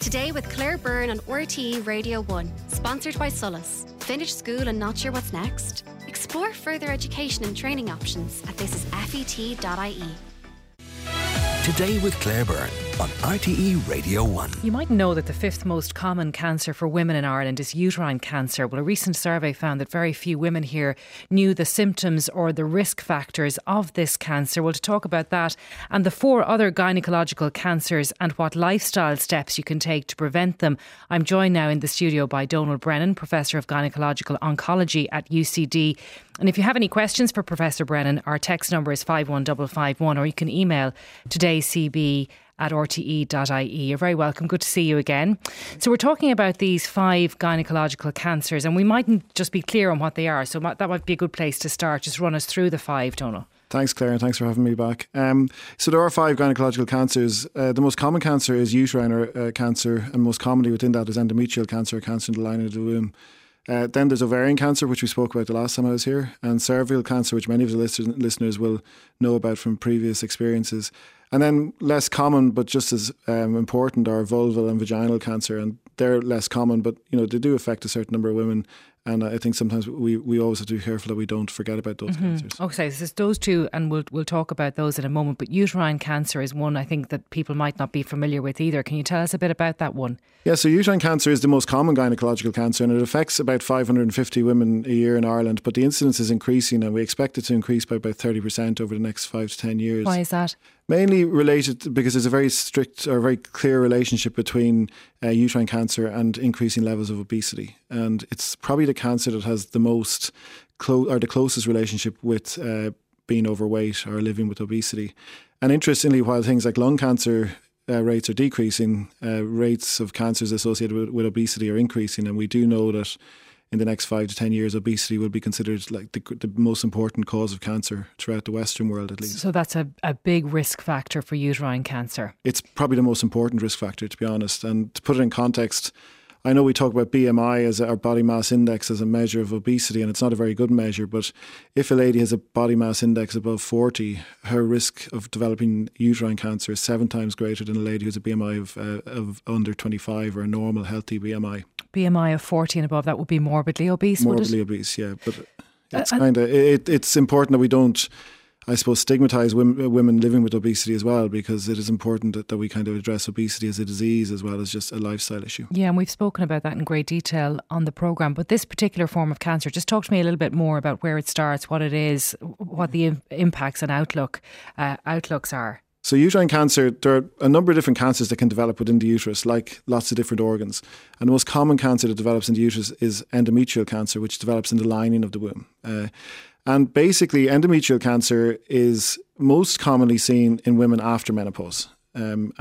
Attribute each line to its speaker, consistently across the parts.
Speaker 1: Today with Claire Byrne on RTE Radio 1, sponsored by Solus. Finish school and not sure what's next? Explore further education and training options at thisisfet.ie.
Speaker 2: Today with Claire Byrne on RTE Radio 1.
Speaker 3: You might know that the fifth most common cancer for women in Ireland is uterine cancer. Well, a recent survey found that very few women here knew the symptoms or the risk factors of this cancer. Well, to talk about that and the 4 other gynecological cancers and what lifestyle steps you can take to prevent them, I'm joined now in the studio by Donal Brennan, Professor of Gynecological Oncology at UCD. And if you have any questions for Professor Brennan, our text number is 51551, or you can email todayscb@rte.ie. You're very welcome. Good to see you again. So we're talking about these 5 gynecological cancers, and we mightn't just be clear on what they are. So that might be a good place to start. Just run us through the 5, Donal.
Speaker 4: Thanks, Claire, and thanks for having me back. So there are 5 gynecological cancers. The most common cancer is uterine cancer, and most commonly within that is endometrial cancer, cancer in the lining of the womb. Then there's ovarian cancer, which we spoke about the last time I was here, and cervical cancer, which many of the listeners will know about from previous experiences. And then less common, but just as important, are vulval and vaginal cancer, and they're less common, but they do affect a certain number of women. And I think sometimes we always have to be careful that we don't forget about those cancers.
Speaker 3: Okay, so it's those 2, and we'll talk about those in a moment. But uterine cancer is one I think that people might not be familiar with either. Can you tell us a bit about that one?
Speaker 4: Yeah, so uterine cancer is the most common gynecological cancer, and it affects about 550 women a year in Ireland. But the incidence is increasing, and we expect it to increase by about 30% over the next 5 to 10 years.
Speaker 3: Why is that?
Speaker 4: Mainly related because there's a very strict or very clear relationship between uterine cancer and increasing levels of obesity. And it's probably the cancer that has the most the closest relationship with being overweight or living with obesity. And interestingly, while things like lung cancer rates are decreasing, rates of cancers associated with obesity are increasing. And we do know that in the next 5 to 10 years, obesity will be considered like the most important cause of cancer throughout the Western world, at least.
Speaker 3: So that's a big risk factor for uterine cancer.
Speaker 4: It's probably the most important risk factor, to be honest. And to put it in context, I know we talk about BMI as our body mass index as a measure of obesity, and it's not a very good measure, but if a lady has a body mass index above 40, her risk of developing uterine cancer is 7 times greater than a lady who has a BMI of under 25 or a normal healthy BMI.
Speaker 3: BMI of 40 and above, that would be morbidly obese,
Speaker 4: Morbidly obese, yeah. But it's it's important that we don't, I suppose, stigmatise women living with obesity as well, because it is important that we kind of address obesity as a disease as well as just a lifestyle issue.
Speaker 3: Yeah, and we've spoken about that in great detail on the programme. But this particular form of cancer, just talk to me a little bit more about where it starts, what it is, what the impacts and outlooks are.
Speaker 4: So uterine cancer, there are a number of different cancers that can develop within the uterus, like lots of different organs. And the most common cancer that develops in the uterus is endometrial cancer, which develops in the lining of the womb. And basically, endometrial cancer is most commonly seen in women after menopause. And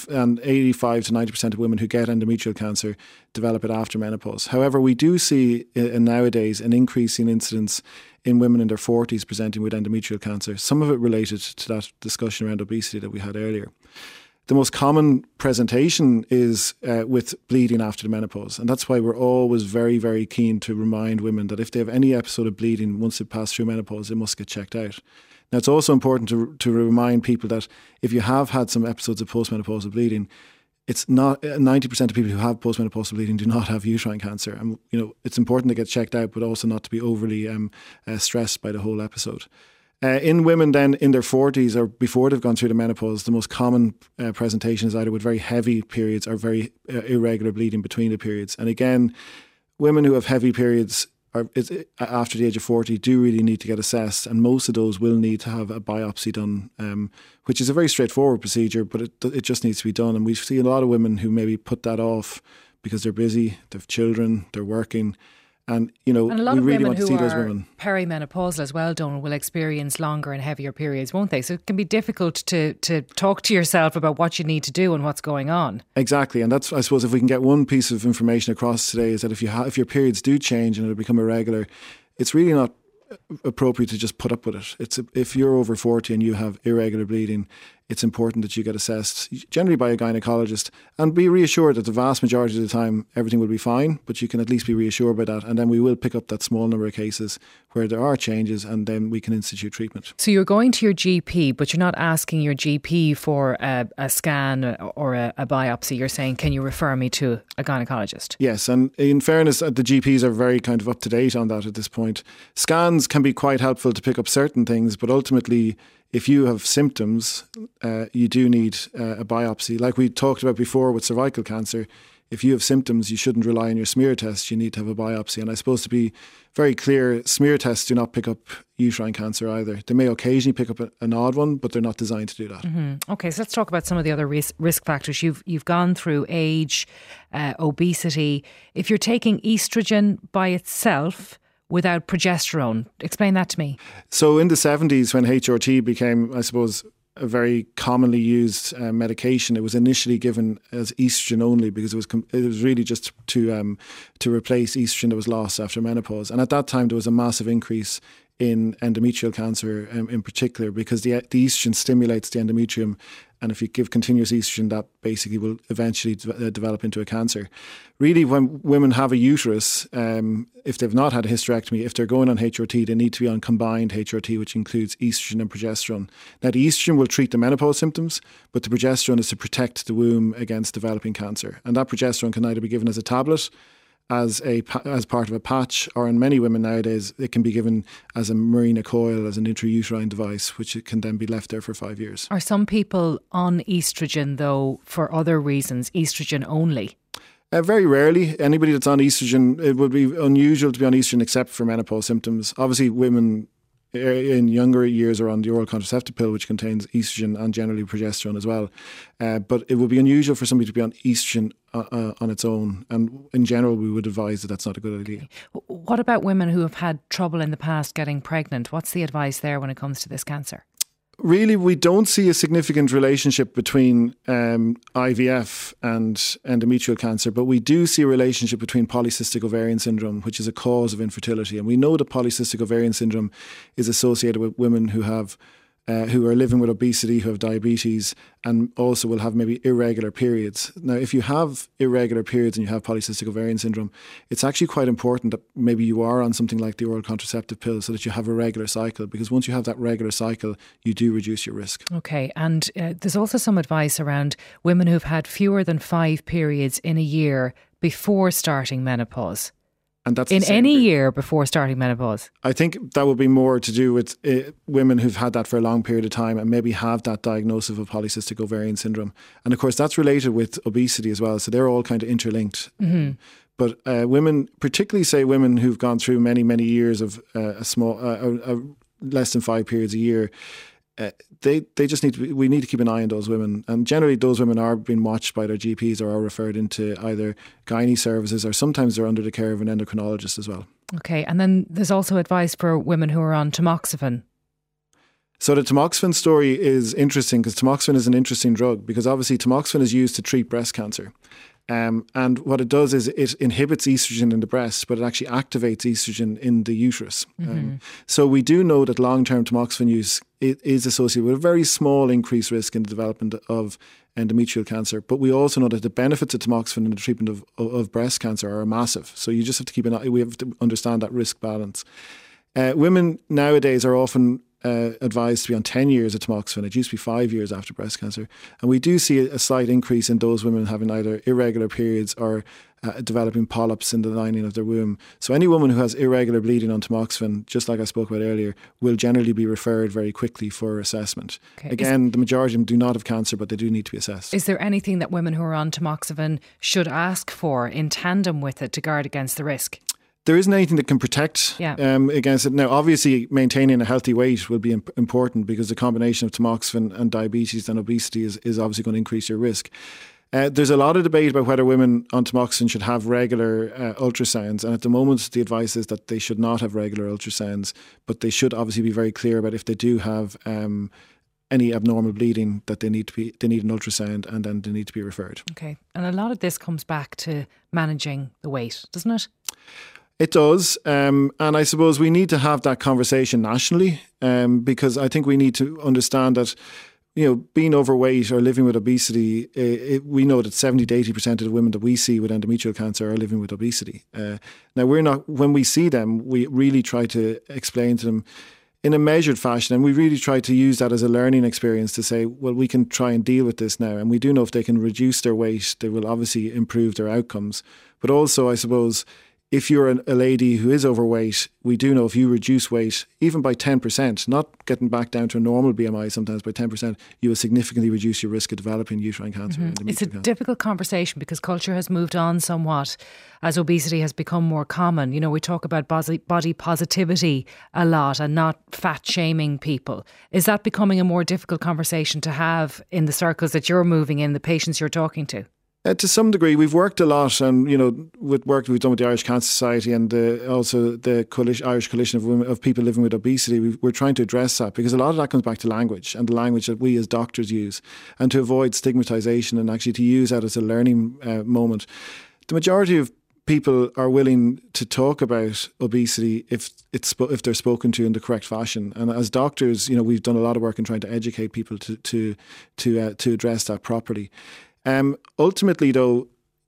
Speaker 4: 85 to 90% of women who get endometrial cancer develop it after menopause. However, we do see nowadays an increasing incidence in women in their 40s presenting with endometrial cancer, some of it related to that discussion around obesity that we had earlier. The most common presentation is with bleeding after the menopause. And that's why we're always very, very keen to remind women that if they have any episode of bleeding once they've passed through menopause, they must get checked out. Now, it's also important to remind people that if you have had some episodes of postmenopausal bleeding, it's not 90% of people who have postmenopausal bleeding do not have uterine cancer. And it's important to get checked out, but also not to be overly stressed by the whole episode. In women then in their 40s or before they've gone through the menopause, the most common presentation is either with very heavy periods or very irregular bleeding between the periods. And again, women who have heavy periods after the age of 40 do really need to get assessed, and most of those will need to have a biopsy done, which is a very straightforward procedure, but it just needs to be done. And we see a lot of women who maybe put that off because they're busy, they have children, they're working. And,
Speaker 3: and a lot
Speaker 4: we
Speaker 3: of
Speaker 4: really
Speaker 3: women
Speaker 4: want to see
Speaker 3: who
Speaker 4: those
Speaker 3: are
Speaker 4: women.
Speaker 3: Perimenopausal as well, Donal, will experience longer and heavier periods, won't they? So it can be difficult to talk to yourself about what you need to do and what's going on.
Speaker 4: Exactly. And that's, I suppose, if we can get one piece of information across today, is that if your periods do change and they become irregular, it's really not appropriate to just put up with it. If you're over 40 and you have irregular bleeding, it's important that you get assessed, generally by a gynaecologist, and be reassured that the vast majority of the time everything will be fine, but you can at least be reassured by that. And then we will pick up that small number of cases where there are changes, and then we can institute treatment.
Speaker 3: So you're going to your GP, but you're not asking your GP for a scan or a biopsy. You're saying, can you refer me to a gynaecologist?
Speaker 4: Yes, and in fairness, the GPs are very kind of up to date on that at this point. Scans can be quite helpful to pick up certain things, but ultimately, if you have symptoms, you do need a biopsy. Like we talked about before with cervical cancer, if you have symptoms, you shouldn't rely on your smear test. You need to have a biopsy. And I suppose to be very clear, smear tests do not pick up uterine cancer either. They may occasionally pick up an odd one, but they're not designed to do that.
Speaker 3: Mm-hmm. Okay, so let's talk about some of the other risk factors. You've gone through age, obesity. If you're taking estrogen by itself without progesterone, explain that to me.
Speaker 4: So in the 70s, when HRT became, I suppose, a very commonly used medication, it was initially given as estrogen only because it was really just to replace estrogen that was lost after menopause. And at that time, there was a massive increase in endometrial cancer in particular, because the estrogen stimulates the endometrium, and if you give continuous estrogen, that basically will eventually develop into a cancer. Really, when women have a uterus, if they've not had a hysterectomy, if they're going on HRT, they need to be on combined HRT, which includes estrogen and progesterone. Now, the estrogen will treat the menopause symptoms, but the progesterone is to protect the womb against developing cancer. And that progesterone can either be given as a tablet, as part of a patch, or in many women nowadays, it can be given as a Mirena coil, as an intrauterine device, which it can then be left there for 5 years.
Speaker 3: Are some people on estrogen, though, for other reasons, estrogen only?
Speaker 4: Very rarely. Anybody that's on estrogen, it would be unusual to be on estrogen except for menopause symptoms. Obviously, women in younger years are on the oral contraceptive pill, which contains estrogen and generally progesterone as well. But it would be unusual for somebody to be on estrogen on its own. And in general, we would advise that that's not a good idea.
Speaker 3: What about women who have had trouble in the past getting pregnant? What's the advice there when it comes to this cancer?
Speaker 4: Really, we don't see a significant relationship between IVF and endometrial cancer, but we do see a relationship between polycystic ovarian syndrome, which is a cause of infertility. And we know that polycystic ovarian syndrome is associated with women who are living with obesity, who have diabetes, and also will have maybe irregular periods. Now, if you have irregular periods and you have polycystic ovarian syndrome, it's actually quite important that maybe you are on something like the oral contraceptive pill so that you have a regular cycle, because once you have that regular cycle, you do reduce your risk. Okay,
Speaker 3: and there's also some advice around women who've had fewer than 5 periods in a year before starting menopause.
Speaker 4: And that's
Speaker 3: in any year before starting menopause?
Speaker 4: I think that would be more to do with women who've had that for a long period of time and maybe have that diagnosis of polycystic ovarian syndrome. And of course, that's related with obesity as well. So they're all kind of interlinked. Mm-hmm. But women, particularly say women who've gone through many, many years of less than 5 periods a year, they just we need to keep an eye on those women. And generally those women are being watched by their GPs or are referred into either gynae services, or sometimes they're under the care of an endocrinologist as well. Okay, and then there's also advice for women who are on tamoxifen. So the tamoxifen story is interesting, because tamoxifen is an interesting drug, because obviously tamoxifen is used to treat breast cancer. And what it does is it inhibits estrogen in the breast, but it actually activates estrogen in the uterus. Mm-hmm. So we do know that long-term tamoxifen use is associated with a very small increased risk in the development of endometrial cancer. But we also know that the benefits of tamoxifen in the treatment of breast cancer are massive. So you just have to keep an eye. We have to understand that risk balance. Women nowadays are often advised to be on 10 years of tamoxifen. It used to be 5 years after breast cancer. And we do see a slight increase in those women having either irregular periods or developing polyps in the lining of their womb. So any woman who has irregular bleeding on tamoxifen, just like I spoke about earlier, will generally be referred very quickly for assessment. Okay. Again, the majority of them do not have cancer, but they do need to be assessed. Is there anything that women who are on tamoxifen should ask for in tandem with it to guard against the risk? There isn't anything that can protect against it. Now, obviously, maintaining a healthy weight will be important, because the combination of tamoxifen and diabetes and obesity is obviously going to increase your risk. There's a lot of debate about whether women on tamoxifen should have regular ultrasounds. And at the moment, the advice is that they should not have regular ultrasounds, but they should obviously be very clear about if they do have any abnormal bleeding, that they need an ultrasound, and then they need to be referred. Okay. And a lot of this comes back to managing the weight, doesn't it? It does, and I suppose we need to have that conversation nationally, because I think we need to understand that, being overweight or living with obesity, we know that 70 to 80% of the women that we see with endometrial cancer are living with obesity. Now, when we see them, we really try to explain to them in a measured fashion, and we really try to use that as a learning experience to say, well, we can try and deal with this now. And we do know if they can reduce their weight, they will obviously improve their outcomes. But also, I suppose, if you're a lady who is overweight, we do know if you reduce weight, even by 10%, not getting back down to a normal BMI sometimes, by 10%, you will significantly reduce your risk of developing uterine cancer.
Speaker 3: Mm-hmm. It's a difficult conversation because culture has moved on somewhat as obesity has become more common. We talk about body positivity a lot and not fat shaming people. Is that becoming a more difficult conversation to have in the circles that you're moving in, the patients you're talking to?
Speaker 4: To some degree, we've worked a lot, and with work we've done with the Irish Cancer Society and also the Irish Coalition of People Living with Obesity. We're trying to address that because a lot of that comes back to language and the language that we as doctors use, and to avoid stigmatisation and actually to use that as a learning moment. The majority of people are willing to talk about obesity if they're spoken to in the correct fashion. And as doctors, we've done a lot of work in trying to educate people to address that properly. Ultimately, though,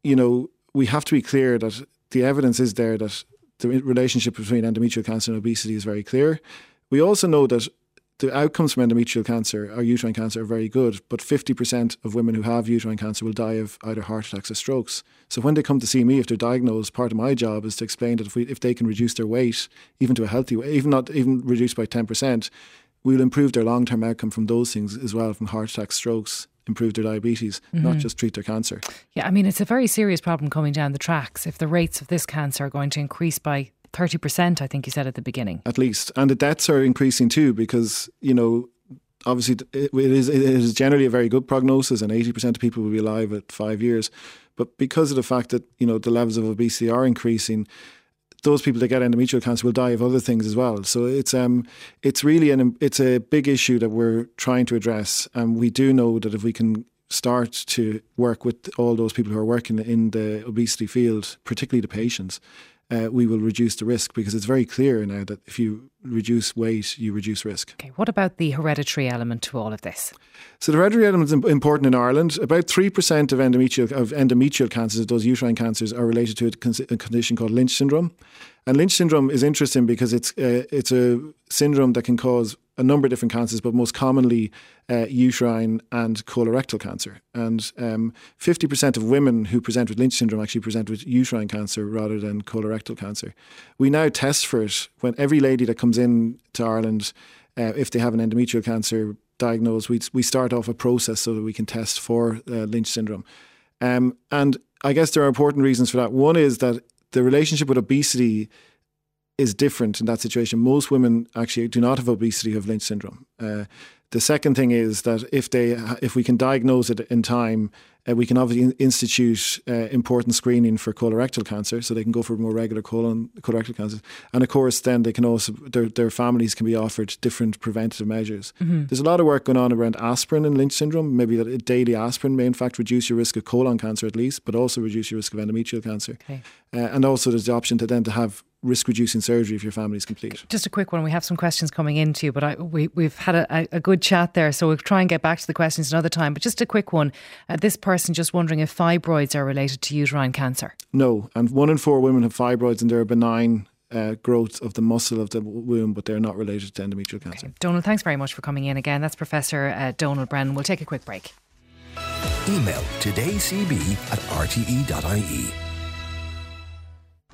Speaker 4: we have to be clear that the evidence is there that the relationship between endometrial cancer and obesity is very clear. We also know that the outcomes from endometrial cancer or uterine cancer are very good, but 50% of women who have uterine cancer will die of either heart attacks or strokes. So when they come to see me, if they're diagnosed, part of my job is to explain that if they can reduce their weight, even to a healthy weight, even reduced by 10%, we'll improve their long-term outcome from those things as well, from heart attacks, strokes, improve their diabetes, not just treat their cancer. Yeah,
Speaker 3: it's a very serious problem coming down the tracks. If the rates of this cancer are going to increase by 30%, I think you said at the beginning.
Speaker 4: At least. And the deaths are increasing too because, obviously it is generally a very good prognosis and 80% of people will be alive at 5 years. But because of the fact that, the levels of obesity are increasing, those people that get endometrial cancer will die of other things as well. So it's really it's a big issue that we're trying to address. And we do know that if we can start to work with all those people who are working in the obesity field, particularly the patients, we will reduce the risk because it's very clear now that if you reduce weight, you reduce risk.
Speaker 3: Okay, what about the hereditary element to all of this?
Speaker 4: So the hereditary element is important in Ireland. About 3% of endometrial cancers, those uterine cancers, are related to a condition called Lynch syndrome. And Lynch syndrome is interesting because it's a syndrome that can cause a number of different cancers, but most commonly uterine and colorectal cancer. And 50% of women who present with Lynch syndrome actually present with uterine cancer rather than colorectal cancer. We now test for it when every lady that comes in to Ireland, if they have an endometrial cancer diagnosed, we start off a process so that we can test for Lynch syndrome. And I guess there are important reasons for that. One is that the relationship with obesity is different in that situation. Most women actually do not have obesity who have Lynch syndrome. The second thing is that if we can diagnose it in time, we can obviously institute important screening for colorectal cancer, so they can go for more regular colorectal cancer. And of course, then they can also their families can be offered different preventative measures. Mm-hmm. There's a lot of work going on around aspirin and Lynch syndrome. Maybe that daily aspirin may in fact reduce your risk of colon cancer at least, but also reduce your risk of endometrial cancer. Okay. And also there's the option to have risk-reducing surgery if your family is complete.
Speaker 3: Just a quick one. We have some questions coming into you, but we've had a good chat there, so we'll try and get back to the questions another time. But just a quick one. This person just wondering if fibroids are related to uterine cancer.
Speaker 4: No, and 1 in 4 women have fibroids and they're a benign growth of the muscle of the womb, but they're not related to endometrial cancer.
Speaker 3: Okay. Donal, thanks very much for coming in again. That's Professor Donal Brennan. We'll take a quick break.
Speaker 2: Email todayscb@rte.ie.